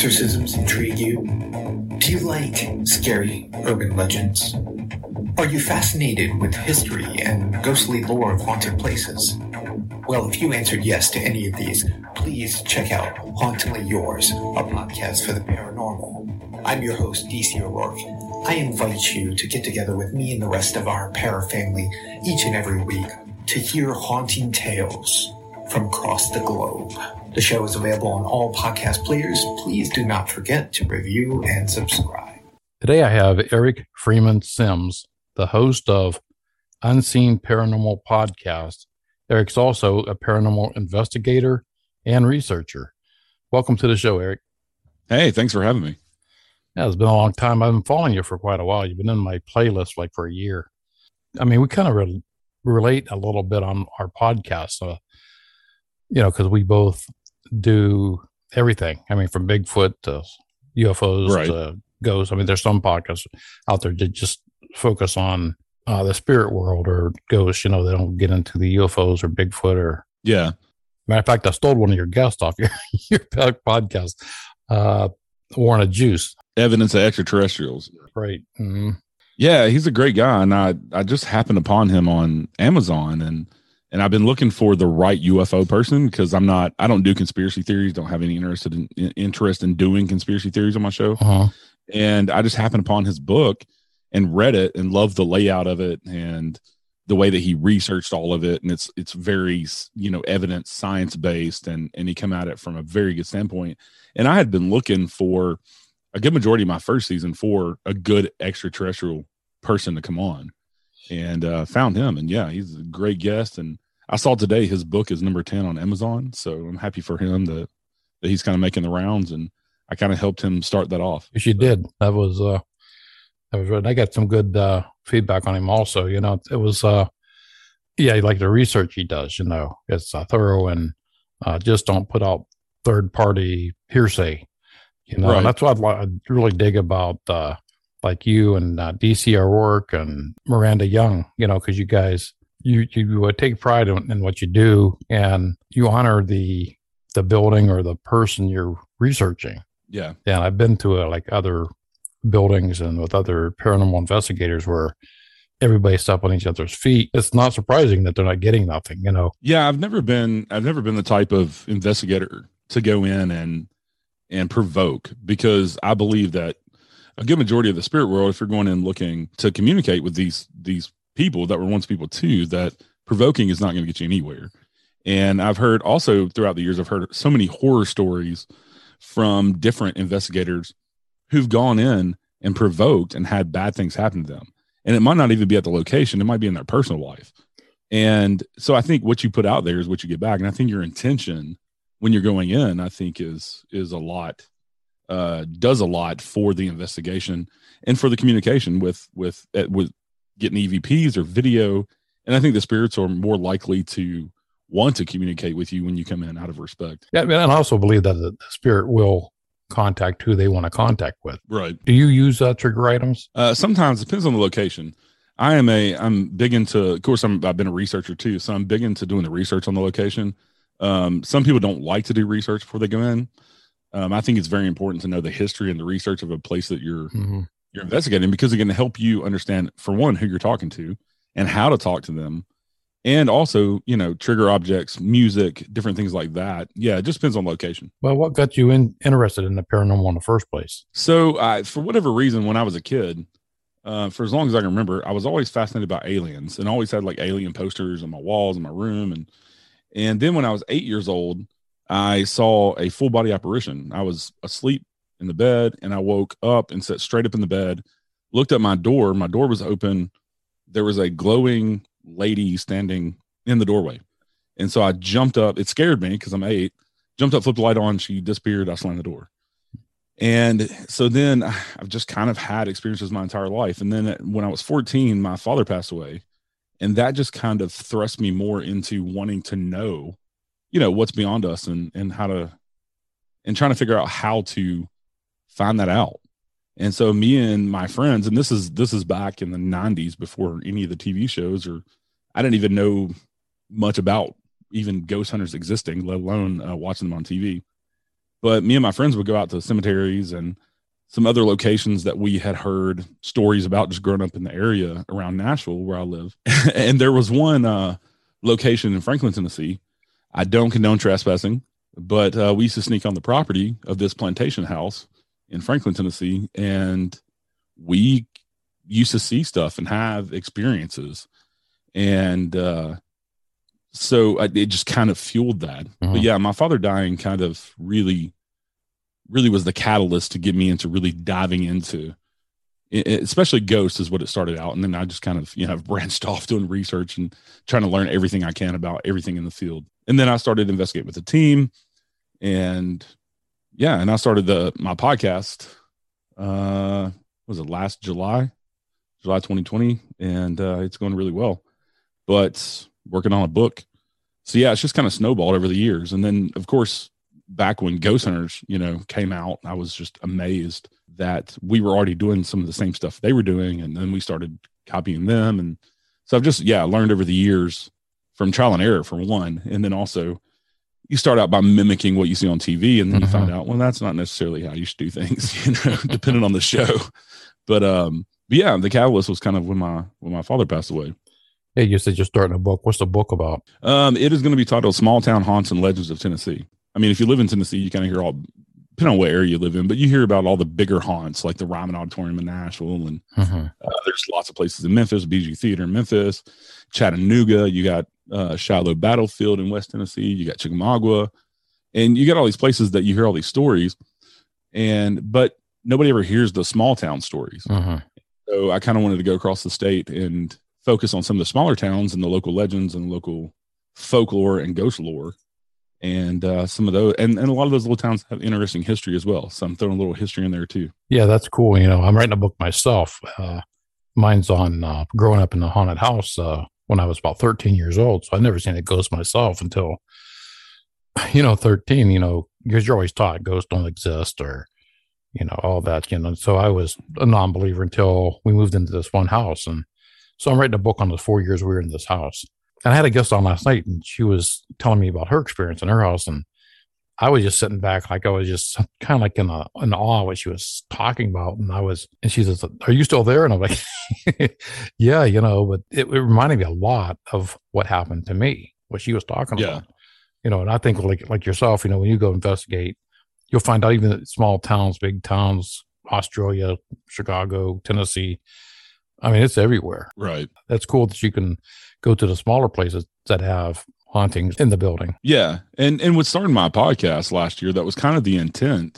exorcisms intrigue you? Do you like scary urban legends? Are you fascinated with history and ghostly lore of haunted places? Well, if you answered yes to any of these, please check out Hauntingly Yours, a podcast for the paranormal. I'm your host, DC O'Rourke. I invite you to get together with me and the rest of our para family each and every week to hear haunting tales from across the globe. The show is available on all podcast players. Please do not forget to review and subscribe. Today I have Eric Freeman Sims, the host of Unseen Paranormal Podcast. Eric's also a paranormal investigator and researcher. Welcome to the show, Eric. Hey, thanks for having me. Yeah, it's been a long time. I've been following you for quite a while. You've been in my playlist like for a year. I mean, we kind of relate a little bit on our podcast, because we both do everything. I mean, from Bigfoot to UFOs to ghosts. I mean, there's some podcasts out there that just focus on the spirit world or ghosts. They don't get into the UFOs or Bigfoot or. Yeah. Matter of fact, I stole one of your guests off your podcast, Warren Juice. Evidence of Extraterrestrials. Right. Mm-hmm. Yeah, he's a great guy. And I just happened upon him on Amazon and I've been looking for the right UFO person because I don't do conspiracy theories, don't have any interest in doing conspiracy theories on my show. Uh-huh. And I just happened upon his book and read it and loved the layout of it and the way that he researched all of it. And it's very, evidence science based and he come at it from a very good standpoint. And I had been looking for a good majority of my first season for a good extraterrestrial person to come on and found him. And yeah, he's a great guest. And I saw today his book is number 10 on Amazon. So I'm happy for him that he's kind of making the rounds and I kind of helped him start that off. Yes, you did. That was I got some good feedback on him also. It was like the research he does, it's thorough and just don't put out third party hearsay, Right. And that's what I really dig about like you and DC O'Rourke and Miranda Young, because you guys, you take pride in what you do and you honor the building or the person you're researching. Yeah. And I've been to like other buildings and with other paranormal investigators where everybody's stuck on each other's feet. It's not surprising that they're not getting nothing, Yeah, I've never been the type of investigator to go in and provoke, because I believe that a good majority of the spirit world, if you're going in looking to communicate with these people that were once people too, that provoking is not going to get you anywhere. And I've heard also throughout the years, I've heard so many horror stories from different investigators who've gone in and provoked and had bad things happen to them. And it might not even be at the location. It might be in their personal life. And so I think what you put out there is what you get back. And I think your intention when you're going in, I think is a lot, does a lot for the investigation and for the communication with getting EVPs or video. And I think the spirits are more likely to want to communicate with you when you come in out of respect. Yeah. And I also believe that the spirit will contact who they want to contact with. Right. Do you use trigger items? Sometimes it depends on the location. I'm big into, of course, I've been a researcher too. So I'm big into doing the research on the location. Some people don't like to do research before they go in. I think it's very important to know the history and the research of a place that you're investigating, because it can help you understand, for one, who you're talking to and how to talk to them. And also, trigger objects, music, different things like that. Yeah, it just depends on location. Well, what got you interested in the paranormal in the first place? So for whatever reason, when I was a kid, for as long as I can remember, I was always fascinated by aliens and always had like alien posters on my walls in my room. And then when I was 8 years old, I saw a full body apparition. I was asleep in the bed and I woke up and sat straight up in the bed, looked at my door. My door was open. There was a glowing lady standing in the doorway. And so I jumped up. It scared me because I'm 8. Jumped up, flipped the light on. She disappeared. I slammed the door. And so then I've just kind of had experiences my entire life. And then when I was 14, my father passed away. And that just kind of thrust me more into wanting to know, what's beyond us and how to, and trying to figure out how to find that out. And so me and my friends, and this is back in the 90s before any of the TV shows, or I didn't even know much about even ghost hunters existing, let alone watching them on TV. But me and my friends would go out to cemeteries and some other locations that we had heard stories about just growing up in the area around Nashville where I live. And there was one location in Franklin, Tennessee. I don't condone trespassing, but we used to sneak on the property of this plantation house in Franklin, Tennessee, and we used to see stuff and have experiences. And so it just kind of fueled that. But yeah, my father dying kind of really was the catalyst to get me into really diving into it, especially ghosts is what it started out. And then I just kind of, branched off doing research and trying to learn everything I can about everything in the field. And then I started investigating with the team, and I started my podcast. Was it last July 2020? And it's going really well, but working on a book. So yeah, it's just kind of snowballed over the years. And then of course, back when Ghost Hunters, came out, I was just amazed that we were already doing some of the same stuff they were doing. And then we started copying them. And so I've just, learned over the years from trial and error for one. And then also you start out by mimicking what you see on TV, and then you find out, well, that's not necessarily how you should do things, depending on the show. But yeah, the catalyst was kind of when my father passed away. Hey, you said you're starting a book. What's the book about? It is going to be titled Small Town Haunts and Legends of Tennessee. I mean, if you live in Tennessee, you kind of hear depending on what area you live in, but you hear about all the bigger haunts like the Ryman Auditorium in Nashville. And there's lots of places in Memphis, BG Theater in Memphis, Chattanooga. You got Shiloh Battlefield in West Tennessee. You got Chickamauga. And you got all these places that you hear all these stories. But nobody ever hears the small town stories. So I kind of wanted to go across the state and focus on some of the smaller towns and the local legends and local folklore and ghost lore. And some of those, and a lot of those little towns have interesting history as well. So I'm throwing a little history in there too. Yeah, that's cool. I'm writing a book myself. Mine's on growing up in a haunted house when I was about 13 years old. So I've never seen a ghost myself until, 13, because you're always taught ghosts don't exist or, all that, So I was a non-believer until we moved into this one house. And so I'm writing a book on the 4 years we were in this house. And I had a guest on last night, and she was telling me about her experience in her house. And I was just sitting back, like I was just kind of like in awe of what she was talking about. And she says, "Are you still there?" And I'm like, yeah, but it reminded me a lot of what happened to me, what she was talking about. And I think like yourself, when you go investigate, you'll find out even in small towns, big towns, Australia, Chicago, Tennessee. I mean, it's everywhere. Right. That's cool that you can go to the smaller places that have hauntings in the building. Yeah. And what started my podcast last year, that was kind of the intent,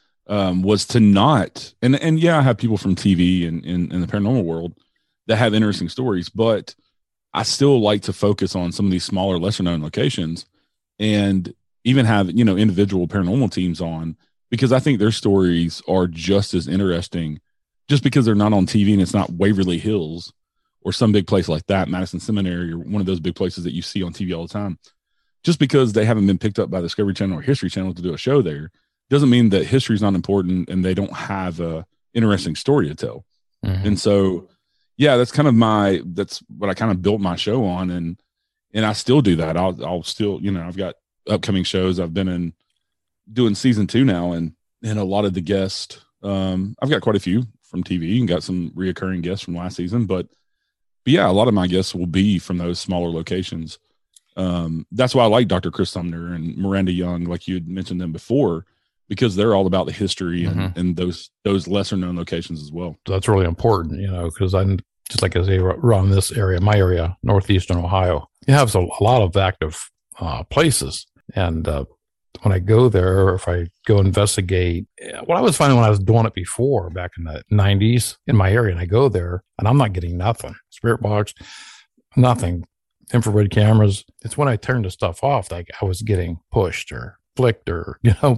was to not, and I have people from TV and in the paranormal world that have interesting stories, but I still like to focus on some of these smaller, lesser known locations and even have, individual paranormal teams on, because I think their stories are just as interesting just because they're not on TV and it's not Waverly Hills or some big place like that, Madison Seminary, or one of those big places that you see on TV all the time. Just because they haven't been picked up by Discovery Channel or History Channel to do a show there doesn't mean that history is not important and they don't have a interesting story to tell. And so, yeah, that's what I kind of built my show on. And I still do that. I'll still, I've got upcoming shows. I've been in doing season 2 now, and a lot of the guests, I've got quite a few from TV and got some reoccurring guests from last season, but yeah, a lot of my guests will be from those smaller locations. That's why I like Dr. Chris Sumner and Miranda Young, like you had mentioned them before, because they're all about the history and those lesser known locations as well. That's really important, because I'm just like I say, around this area, my area, northeastern Ohio, you have a lot of active places. And when I go there, or if I go investigate, what I was finding when I was doing it before, back in the 90s in my area, and I go there and I'm not getting nothing, spirit box, nothing, infrared cameras. It's when I turned the stuff off, like I was getting pushed or flicked or,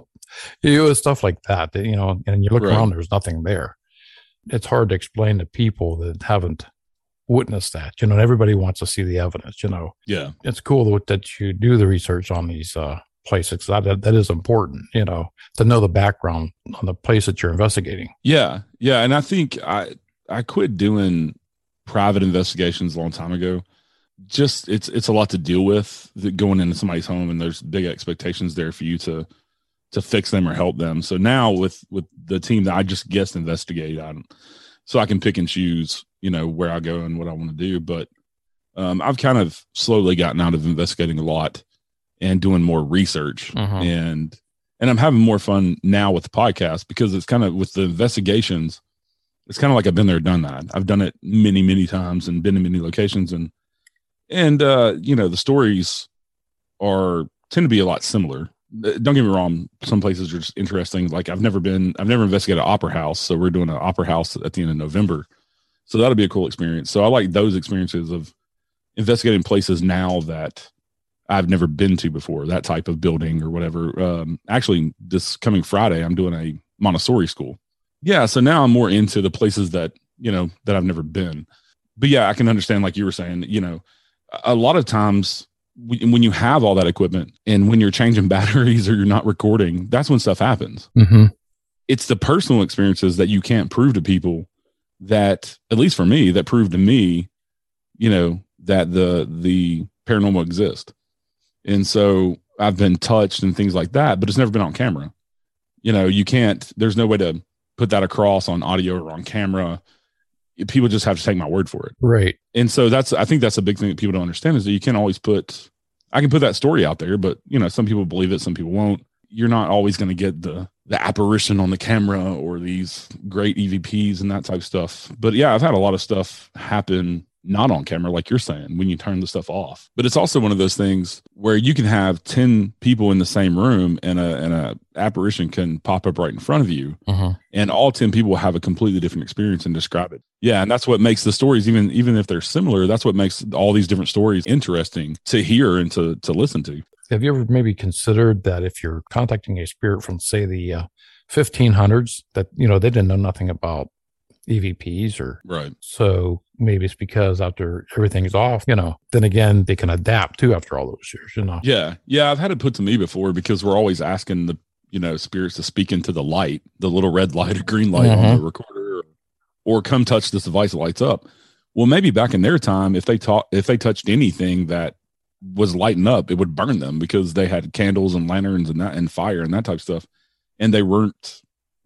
stuff like that, and you look around, there's nothing there. It's hard to explain to people that haven't witnessed that, everybody wants to see the evidence, Yeah. It's cool that you do the research on these, places. That is important, to know the background on the place that you're investigating. Yeah. Yeah. And I think I quit doing private investigations a long time ago. Just it's a lot to deal with going into somebody's home, and there's big expectations there for you to to fix them or help them. So now with the team that I just guest investigate on, so I can pick and choose, where I go and what I want to do. But I've kind of slowly gotten out of investigating a lot and doing more research, and I'm having more fun now with the podcast, because it's kind of with the investigations. It's kind of like I've been there, done that. I've done it many, many times and been in many locations, and the stories tend to be a lot similar. Don't get me wrong. Some places are just interesting. Like I've never investigated an opera house. So we're doing an opera house at the end of November. So that'll be a cool experience. So I like those experiences of investigating places now that I've never been to before, that type of building or whatever. Actually, this coming Friday, I'm doing a Montessori school. Yeah. So now I'm more into the places that I've never been. But yeah, I can understand, like you were saying, a lot of times when you have all that equipment and when you're changing batteries or you're not recording, that's when stuff happens. It's the personal experiences that you can't prove to people, that, at least for me, that prove to me, that the paranormal exists. And so I've been touched and things like that, but it's never been on camera. There's no way to put that across on audio or on camera. People just have to take my word for it. Right. And so I think that's a big thing that people don't understand, is that you can't always I can put that story out there, but some people believe it, some people won't. You're not always going to get the apparition on the camera or these great EVPs and that type of stuff. But yeah, I've had a lot of stuff happen not on camera, like you're saying, when you turn the stuff off. But it's also one of those things where you can have 10 people in the same room and a apparition can pop up right in front of you, and all 10 people will have a completely different experience and describe it. Yeah, and that's what makes the stories, even if they're similar, that's what makes all these different stories interesting to hear and to listen to. Have you ever maybe considered that if you're contacting a spirit from, say, the 1500s, that they didn't know nothing about EVPs, or right? So maybe it's because after everything's off, then again, they can adapt too after all those years, Yeah. I've had it put to me before, because we're always asking the spirits to speak into the light, the little red light or green light on the recorder, or come touch this device that lights up. Well, maybe back in their time, if they touched anything that was lighting up, it would burn them, because they had candles and lanterns and fire and that type of stuff, and they weren't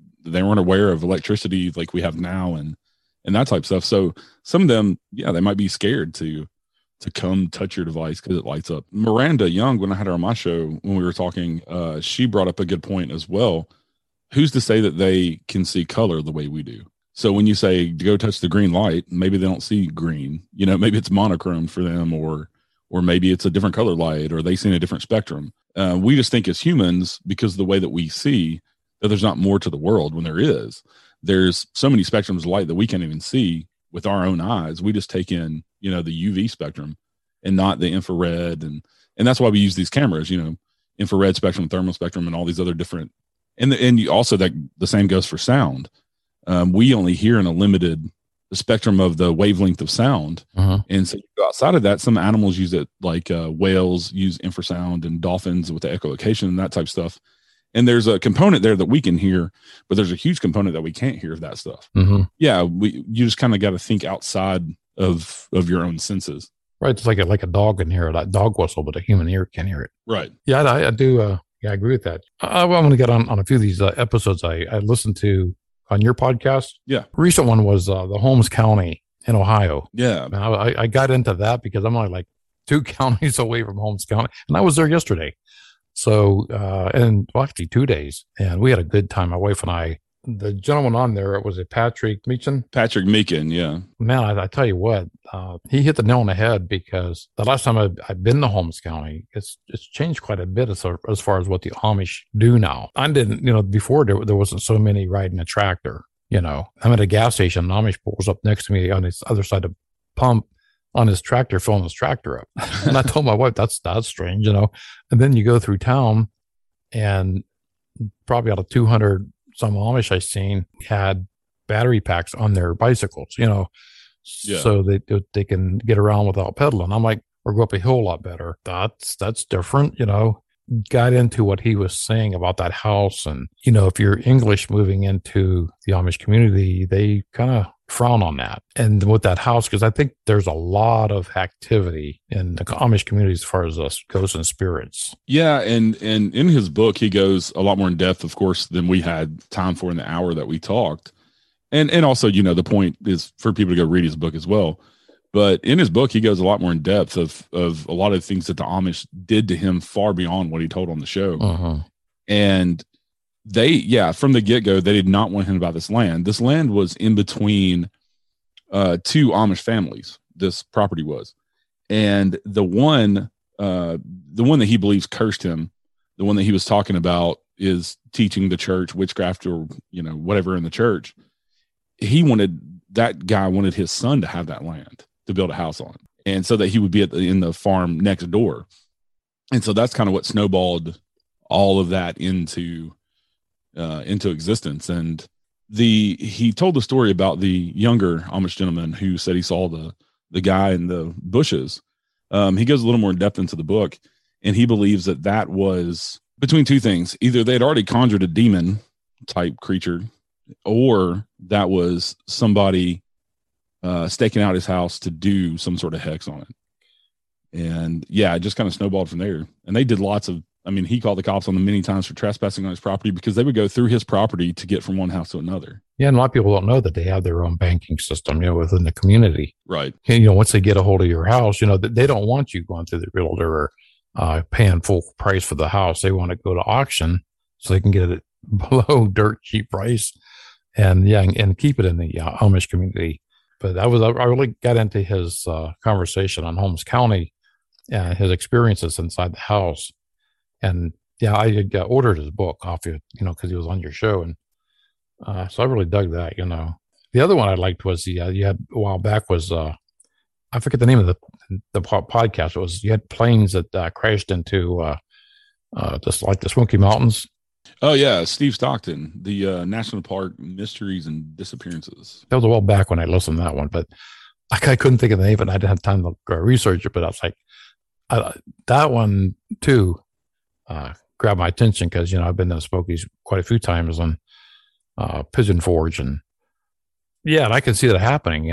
aware of electricity like we have now and that type of stuff. So some of them, they might be scared to come touch your device because it lights up. Miranda Young, when I had her on my show, when we were talking, she brought up a good point as well. Who's to say that they can see color the way we do? So when you say go touch the green light, maybe they don't see green, maybe it's monochrome for them, or maybe it's a different color light, or they see a different spectrum. We just think as humans, because of the way that we see, that there's not more to the world, when there is. There's so many spectrums of light that we can't even see with our own eyes. We just take in, the UV spectrum and not the infrared. And that's why we use these cameras, infrared spectrum, thermal spectrum, and all these other different. And also that the same goes for sound. We only hear in a limited spectrum of the wavelength of sound. And so you go outside of that, some animals use it, like whales use infrasound, and dolphins with the echolocation and that type of stuff. And there's a component there that we can hear, but there's a huge component that we can't hear of that stuff. Yeah, you just kind of got to think outside of your own senses. Right. It's like a dog can hear that dog whistle, but a human ear can't hear it. Right. Yeah, I do. I agree with that. I want to get on a few of these episodes I listened to on your podcast. Yeah. Recent one was the Holmes County in Ohio. Yeah. And I got into that because I'm only like 2 counties away from Holmes County, and I was there yesterday. So, actually 2 days, and we had a good time. My wife and I. The gentleman on there, was it Patrick Meechan? Patrick Meechan, yeah. Man, I tell you what, he hit the nail on the head, because the last time I've been to Holmes County, it's changed quite a bit as far as what the Amish do now. I didn't, before there wasn't so many riding a tractor. I'm at a gas station, an Amish pulls up next to me on his other side of the pump on his tractor, filling his tractor up. And I told my wife, that's strange, And then you go through town, and probably out of 200 some Amish I've seen had battery packs on their bicycles, so they can get around without pedaling. I'm like, or go up a hill a lot better. That's different, got into what he was saying about that house. And, if you're English moving into the Amish community, they kind of frown on that. And with that house, because I think there's a lot of activity in the Amish community as far as ghosts and spirits. Yeah. And in his book, he goes a lot more in depth, of course, than we had time for in the hour that we talked. And also, the point is for people to go read his book as well. But in his book, he goes a lot more in depth of a lot of things that the Amish did to him far beyond what he told on the show. Uh-huh. And from the get-go, they did not want him to buy this land. This land was in between two Amish families. This property was. And the one that he believes cursed him, the one that he was talking about is teaching the church witchcraft or, whatever in the church. That guy wanted his son to have that land to build a house on, and so that he would be in the farm next door. And so that's kind of what snowballed all of that into existence. And he told the story about the younger Amish gentleman who said he saw the guy in the bushes. He goes a little more in depth into the book, and he believes that was between two things. Either they'd already conjured a demon type creature, or that was somebody staking out his house to do some sort of hex on it. And it just kind of snowballed from there. And they did he called the cops on them many times for trespassing on his property because they would go through his property to get from one house to another. Yeah, and a lot of people don't know that they have their own banking system, within the community. Right. And, once they get a hold of your house, they don't want you going through the realtor or paying full price for the house. They want to go to auction so they can get it below dirt cheap price and keep it in the Amish community. But I really got into his conversation on Holmes County and his experiences inside the house. And I ordered his book off you, because he was on your show. And so I really dug that, The other one I liked was you had a while back was, I forget the name of the podcast. It was, you had planes that crashed into the Smoky Mountains. Oh, yeah. Steve Stockton, the National Park Mysteries and Disappearances. That was a while back when I listened to that one, but I couldn't think of the name, and I didn't have time to research it. But I was like, that one, too, grabbed my attention because, I've been to the Smokies quite a few times on Pigeon Forge. And, and I can see that happening,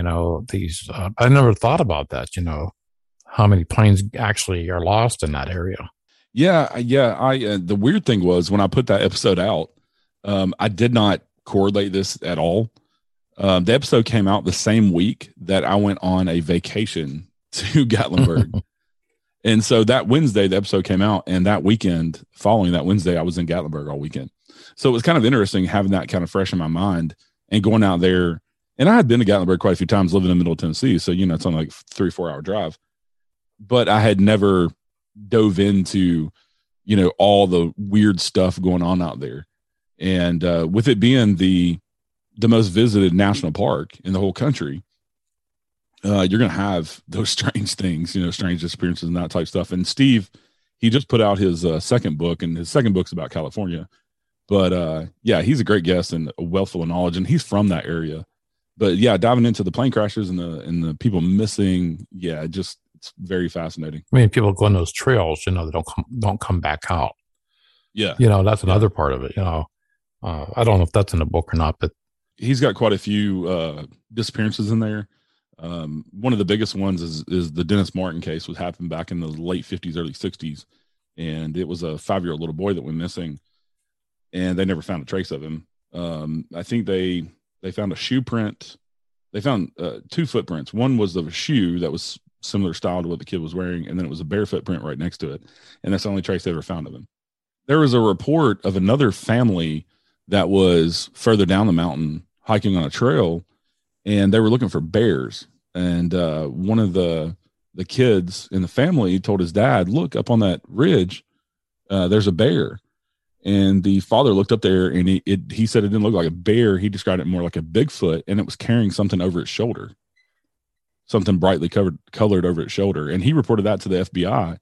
I never thought about that, how many planes actually are lost in that area. Yeah. The weird thing was when I put that episode out, I did not correlate this at all. The episode came out the same week that I went on a vacation to Gatlinburg. And so that Wednesday, the episode came out, and that weekend following that Wednesday, I was in Gatlinburg all weekend. So it was kind of interesting having that kind of fresh in my mind and going out there. And I had been to Gatlinburg quite a few times living in Middle Tennessee. So, it's only like 3-4 hour drive, but I had never dove into, all the weird stuff going on out there. And with it being the most visited national park in the whole country, you're going to have those strange things, strange disappearances and that type of stuff. And Steve, he just put out his second book, and his second book's about California. But he's a great guest and a wealth of knowledge, and he's from that area. But diving into the plane crashes and the people missing, it's very fascinating. I mean, people go on those trails, they don't come back out. Yeah. That's another part of it. I don't know if that's in the book or not, but he's got quite a few disappearances in there. One of the biggest ones is the Dennis Martin case, which happened back in the late 50s, early 60s. And it was a 5-year-old little boy that went missing, and they never found a trace of him. I think they found a shoe print. They found 2 footprints. One was of a shoe that was similar style to what the kid was wearing, and then it was a bare footprint right next to it. And that's the only trace they ever found of him. There was a report of another family that was further down the mountain hiking on a trail, and they were looking for bears. And one of the kids in the family told his dad, "Look up on that ridge, there's a bear." And the father looked up there, and he said it didn't look like a bear. He described it more like a Bigfoot, and it was carrying something over its shoulder, something brightly colored over its shoulder. And he reported that to the FBI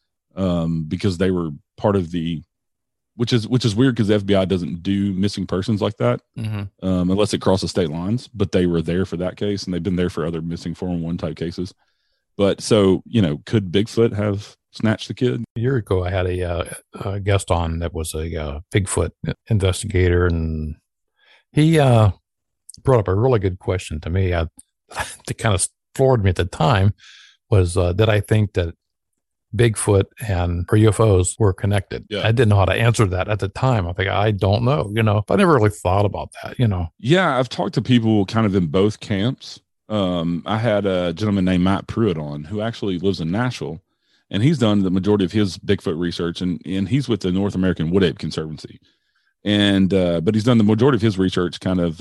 because they were part of the, which is weird because the FBI doesn't do missing persons like that unless it crosses state lines. But they were there for that case, and they've been there for other missing 411 type cases. But so, could Bigfoot have snatch the kid. A year ago, I had a guest on that was a Bigfoot investigator, and he brought up a really good question to me. That kind of floored me at the time was, did I think that Bigfoot and or UFOs were connected? Yeah. I didn't know how to answer that at the time. I think I don't know, but I never really thought about that, Yeah, I've talked to people kind of in both camps. I had a gentleman named Matt Pruitt on who actually lives in Nashville, and he's done the majority of his Bigfoot research, and he's with the North American Wood Ape Conservancy. And but he's done the majority of his research kind of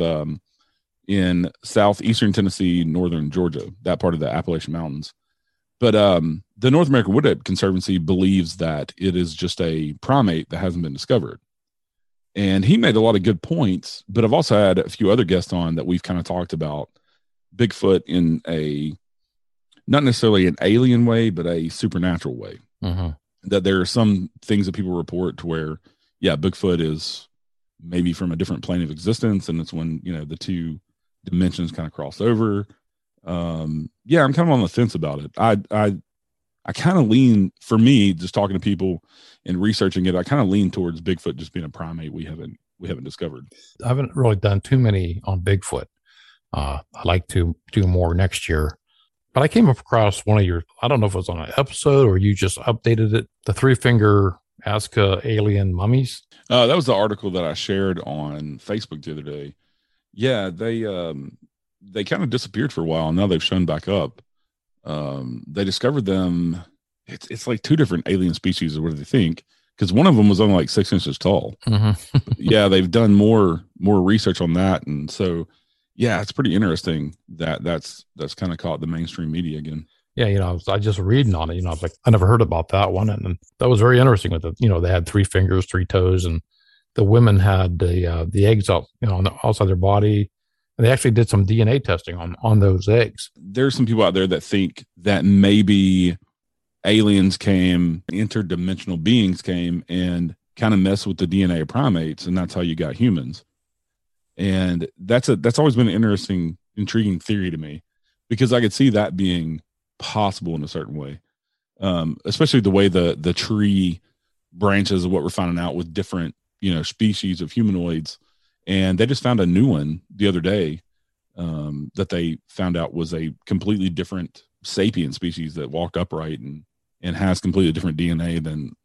in southeastern Tennessee, northern Georgia, that part of the Appalachian Mountains. But the North American Wood Ape Conservancy believes that it is just a primate that hasn't been discovered. And he made a lot of good points, but I've also had a few other guests on that we've kind of talked about Bigfoot in not necessarily an alien way, but a supernatural way. Mm-hmm. That there are some things that people report to where, yeah, Bigfoot is maybe from a different plane of existence, and it's when the two dimensions kind of cross over. Yeah, I'm kind of on the fence about it. I kind of lean, for me, just talking to people and researching it, I kind of lean towards Bigfoot just being a primate we haven't discovered. I haven't really done too many on Bigfoot. I'd like to do more next year. But I came across one of your, I don't know if it was on an episode or you just updated it, the 3-finger Nazca alien mummies. That was the article that I shared on Facebook the other day. Yeah, they kind of disappeared for a while, and now they've shown back up. They discovered them. It's like 2 different alien species, or what do they think? Because one of them was only like 6 inches tall. Mm-hmm. Yeah, they've done more research on that, and so yeah, it's pretty interesting that's kind of caught the mainstream media again. Yeah, I just reading on it. I was like, I never heard about that one, and that was very interesting. With it, they had 3 fingers, 3 toes, and the women had the eggs out, on the outside their body. And they actually did some DNA testing on those eggs. There's some people out there that think that maybe aliens came, interdimensional beings came and kind of messed with the DNA of primates, and that's how you got humans. And that's always been an interesting, intriguing theory to me, because I could see that being possible in a certain way, especially the way the tree branches of what we're finding out with different species of humanoids. And they just found a new one the other day that they found out was a completely different sapien species that walked upright and has completely different DNA than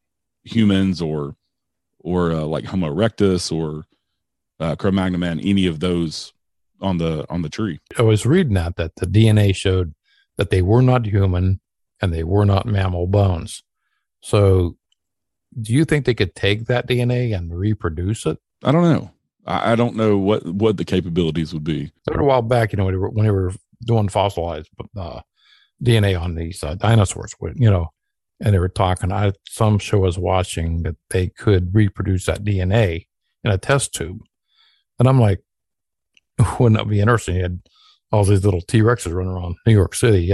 humans or like Homo erectus or Cro-Magnon man, any of those on the tree. I was reading that the DNA showed that they were not human and they were not mammal bones. So do you think they could take that DNA and reproduce it? I don't know. I don't know what the capabilities would be. A while back, when they were doing fossilized DNA on these dinosaurs, and they were talking, some show I was watching that they could reproduce that DNA in a test tube. And I'm like, wouldn't that be interesting? You had all these little T-Rexes running around New York City,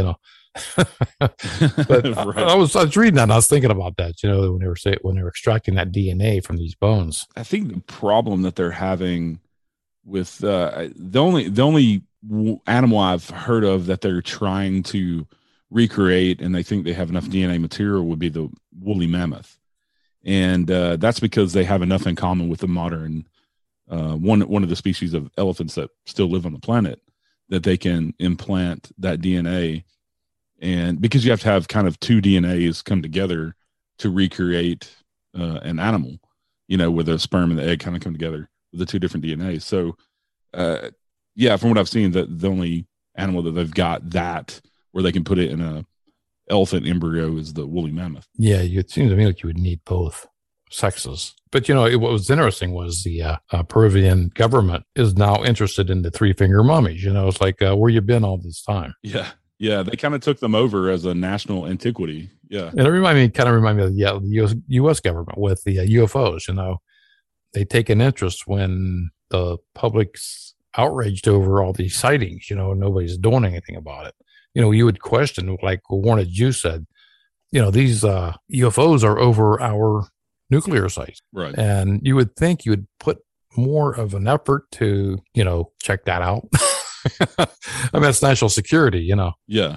But right. I was reading that and I was thinking about that, when they were extracting that DNA from these bones. I think the problem that they're having with the only animal I've heard of that they're trying to recreate and they think they have enough DNA material would be the woolly mammoth. And that's because they have enough in common with the modern one of the species of elephants that still live on the planet, that they can implant that DNA. And because you have to have kind of 2 DNAs come together to recreate an animal, where the sperm and the egg kind of come together with the 2 different DNAs. So, yeah, from what I've seen, the only animal that they've got that where they can put it in a elephant embryo is the woolly mammoth. Yeah, it seems to me like you would need both sexes. But, what was interesting was the Peruvian government is now interested in the 3-finger mummies. It's like, where you been all this time? Yeah. Yeah, they kind of took them over as a national antiquity. Yeah. And it kind of reminded me of the U.S. government with the UFOs. They take an interest when the public's outraged over all these sightings, nobody's doing anything about it. You would question, like Warren Jew said, these UFOs are over our nuclear sites. Right. And you would think you would put more of an effort to, check that out. I mean, it's national security, Yeah.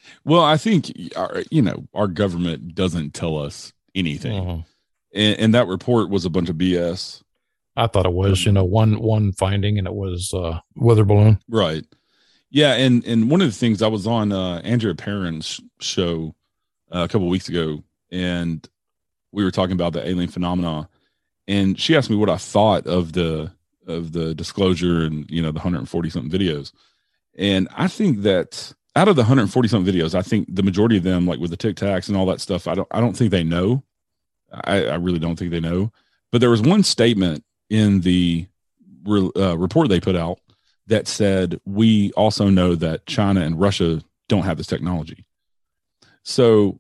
Well, I think our government doesn't tell us anything, Mhm. and that report was a bunch of BS. I thought it was, one finding, and it was weather balloon. Right. Yeah, and one of the things, I was on Andrea Perron's show a couple of weeks ago, and we were talking about the alien phenomena, and she asked me what I thought of the disclosure and the 140 something videos. And I think that out of the 140 something videos, I think the majority of them, like with the Tic Tacs and all that stuff, I don't think they know. I really don't think they know. But there was one statement in the report they put out that said, we also know that China and Russia don't have this technology. So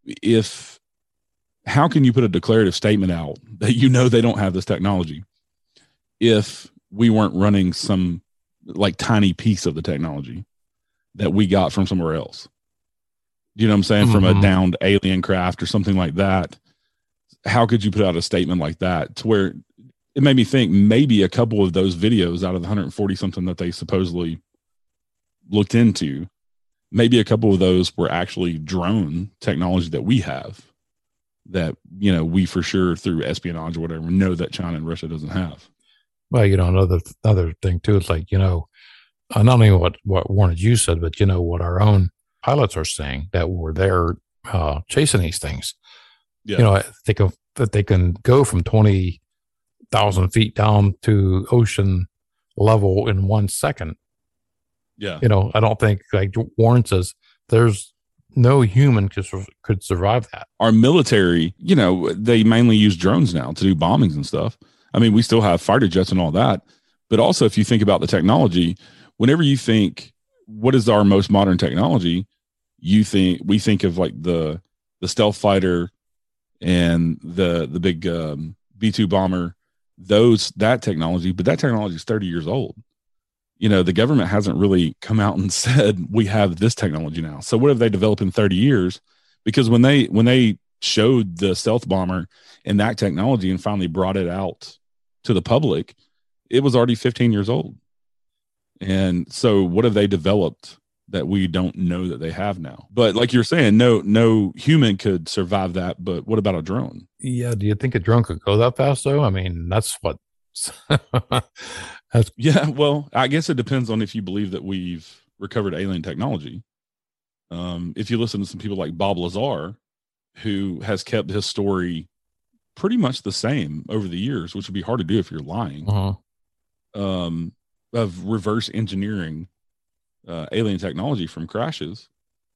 how can you put a declarative statement out that they don't have this technology if we weren't running some like tiny piece of the technology that we got from somewhere else? You know what I'm saying? From a downed alien craft or something like that. How could you put out a statement like that to where it made me think maybe a couple of those videos out of the 140 something that they supposedly looked into, maybe a couple of those were actually drone technology that we have that, we for sure through espionage or whatever know that China and Russia doesn't have. Well, another thing too, it's like, not only what Warren, as you said, but what our own pilots are saying that were there chasing these things. Yeah. That they can go from 20,000 feet down to ocean level in 1 second. Yeah. I don't think, like Warren says, there's no human could survive that. Our military, they mainly use drones now to do bombings and stuff. I mean, we still have fighter jets and all that, but also if you think about the technology, whenever you think what is our most modern technology, we think of like the stealth fighter and the big B-2 bomber, that technology, but that technology is 30 years old. The government hasn't really come out and said we have this technology now. So what have they developed in 30 years? Because when they showed the stealth bomber and that technology and finally brought it out to the public, it was already 15 years old. And so what have they developed that we don't know that they have now? But like you're saying, no human could survive that. But what about a drone? Yeah. Do you think a drone could go that fast though? I mean, that's what. Yeah. Well, I guess it depends on if you believe that we've recovered alien technology. If you listen to some people like Bob Lazar, who has kept his story pretty much the same over the years, which would be hard to do if you're lying, of reverse engineering alien technology from crashes,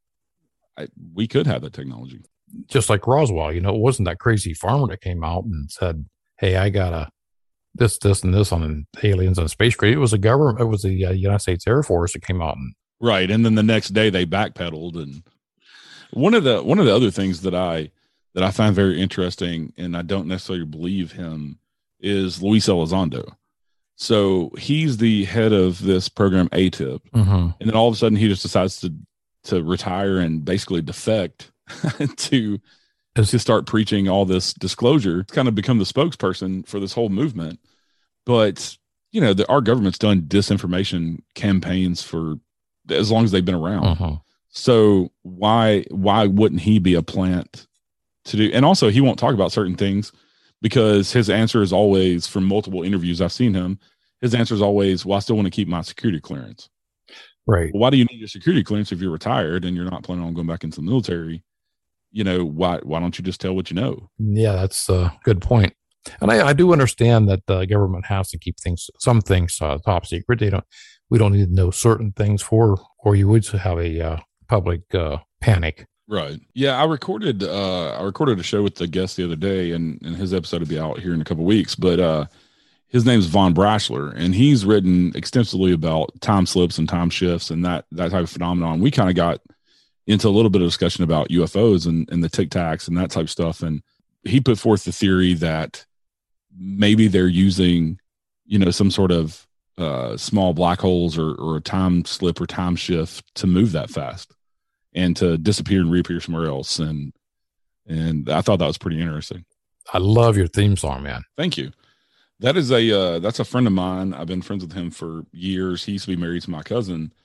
we could have that technology. Just like Roswell, it wasn't that crazy farmer that came out and said, hey, I got this, and this on aliens and space crazy. It was the government. It was the United States Air Force that came out and right. And then the next day they backpedaled. And one of the other things that I find very interesting, and I don't necessarily believe him, is Luis Elizondo. So he's the head of this program ATIP, and then all of a sudden he just decides to retire and basically defect to start preaching all this disclosure. It's kind of become the spokesperson for this whole movement. But our government's done disinformation campaigns for as long as they've been around. So why wouldn't he be a plant to do? And also, he won't talk about certain things because his answer is always, from multiple interviews I've seen him, his answer is always, well, I still want to keep my security clearance. Right. Well, why do you need your security clearance if you're retired and you're not planning on going back into the military? Why don't you just tell what you know? Yeah, that's a good point. And I do understand that the government has to keep some things top secret. We don't need to know certain things or you would have a public panic. Right. Yeah, I recorded a show with the guest the other day, and his episode will be out here in a couple of weeks. But his name's Von Brashler, and he's written extensively about time slips and time shifts and that type of phenomenon. We kind of got into a little bit of discussion about UFOs and the Tic Tacs and that type of stuff. And he put forth the theory that maybe they're using, some sort of small black holes or a time slip or time shift to move that fast and to disappear and reappear somewhere else. And I thought that was pretty interesting. I love your theme song, man. Thank you. That's a friend of mine. I've been friends with him for years. He used to be married to my cousin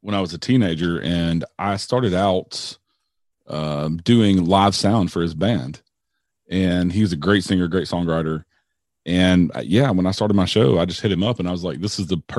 when I was a teenager, and I started out doing live sound for his band. And he was a great singer, great songwriter. And when I started my show, I just hit him up and I was like, this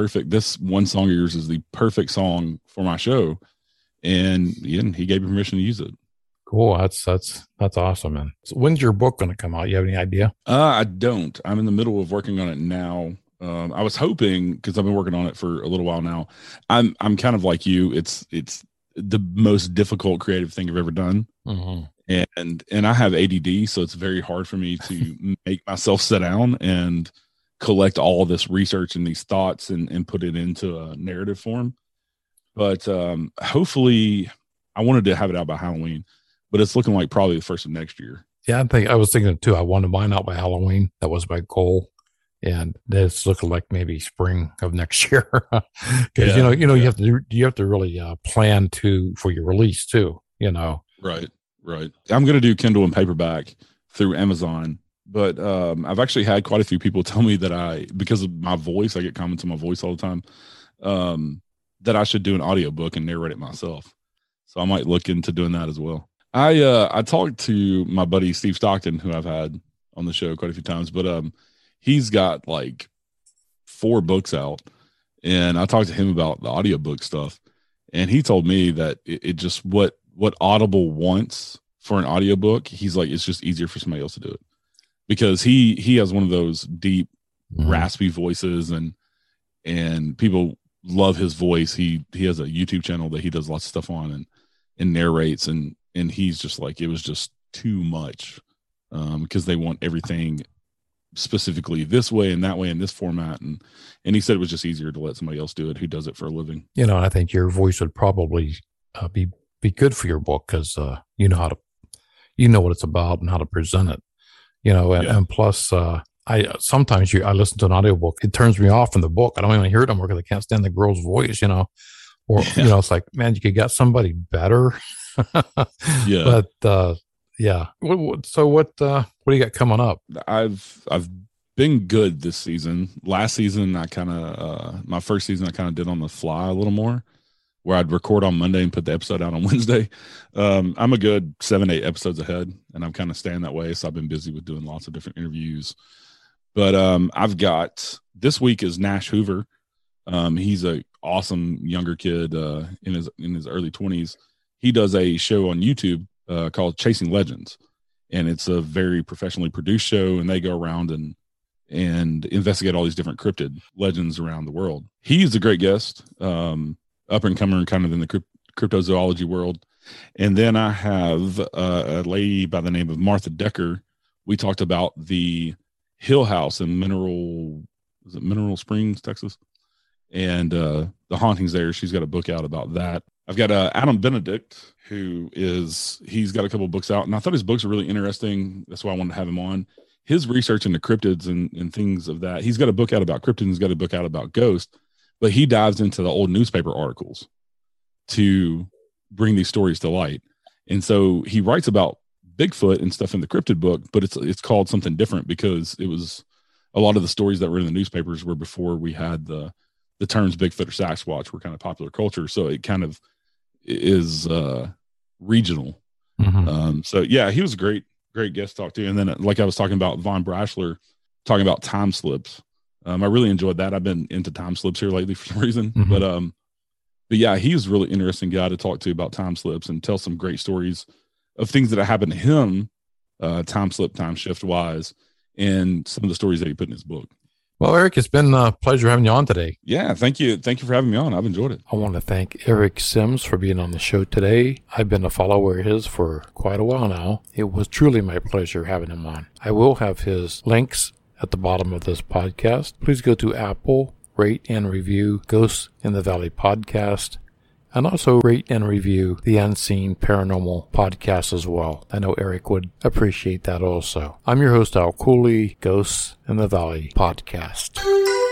one song of yours is the perfect song for my show. And he gave me permission to use it. Cool. That's awesome, man. So when's your book going to come out? You have any idea? I don't. I'm in the middle of working on it now. I was hoping, because I've been working on it for a little while now. I'm kind of like you. It's the most difficult creative thing I've ever done. Mm-hmm. And I have ADD, so it's very hard for me to make myself sit down and collect all this research and these thoughts and put it into a narrative form. But hopefully, I wanted to have it out by Halloween, but it's looking like probably the first of next year. Yeah, I was thinking too. I wanted mine out by Halloween. That was my goal, and it's looking like maybe spring of next year. Because you have to really plan for your release too. Right. I'm going to do Kindle and paperback through Amazon, but I've actually had quite a few people tell me that because of my voice, I get comments on my voice all the time, that I should do an audiobook and narrate it myself. So I might look into doing that as well. I talked to my buddy Steve Stockton, who I've had on the show quite a few times, but he's got like 4 books out, and I talked to him about the audiobook stuff, and he told me that it just what Audible wants for an audiobook, he's like, it's just easier for somebody else to do it, because he has one of those deep, raspy voices, and people love his voice. He has a YouTube channel that he does lots of stuff on and narrates, and he's just like, it was just too much, because they want everything specifically this way and that way in this format, and he said it was just easier to let somebody else do it who does it for a living. I think your voice would probably be good for your book, because you know what it's about and how to present it, and plus I sometimes I listen to an audiobook, it turns me off from the book. I don't even hear it anymore because I can't stand the girl's voice, or it's like, man, you could get somebody better. Yeah. But so what do you got coming up? I've been good this season. Last season, I kind of my first season I kind of did on the fly a little more, where I'd record on Monday and put the episode out on Wednesday. I'm a good 7-8 episodes ahead, and I'm kind of staying that way. So I've been busy with doing lots of different interviews. But I've got, this week is Nash Hoover. He's a awesome younger kid in his early 20s. He does a show on YouTube called Chasing Legends, and it's a very professionally produced show, and they go around and investigate all these different cryptid legends around the world. He's a great guest. Up and coming kind of in the cryptozoology world. And then I have a lady by the name of Martha Decker. We talked about the Hill House in Mineral Springs, Texas, and the hauntings there. She's got a book out about that. I've got Adam Benedict, he's got a couple books out, and I thought his books are really interesting. That's why I wanted to have him on. His research into cryptids and things of that. He's got a book out about cryptids. He's got a book out about ghosts. But he dives into the old newspaper articles to bring these stories to light. And so he writes about Bigfoot and stuff in the cryptid book, but it's called something different because it was a lot of the stories that were in the newspapers were before we had the terms Bigfoot or Sasquatch were kind of popular culture. So it kind of is regional. Mm-hmm. So yeah, he was a great guest to talk to. And then like I was talking about Von Brashler talking about time slips. I really enjoyed that. I've been into time slips here lately for some reason, Mm-hmm. but yeah, he was a really interesting guy to talk to about time slips and tell some great stories of things that happened to him, time slip, time shift wise, and some of the stories that he put in his book. Well, Eric, it's been a pleasure having you on today. Yeah, thank you. Thank you for having me on. I've enjoyed it. I want to thank Eric Sims for being on the show today. I've been a follower of his for quite a while now. It was truly my pleasure having him on. I will have his links at the bottom of this podcast. Please go to Apple, rate and review Ghosts in the Valley podcast, and also rate and review the Unseen Paranormal podcast as well. I know Eric would appreciate that also. I'm your host, Al Cooley, Ghosts in the Valley podcast.